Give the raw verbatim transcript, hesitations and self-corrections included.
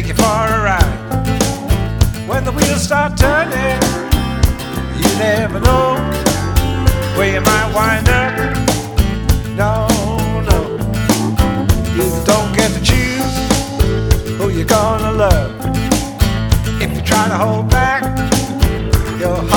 take you for a ride. When the wheels start turning, you never know where you might wind up. No, no, you don't get to choose who you're gonna love. If you try to hold back, your heart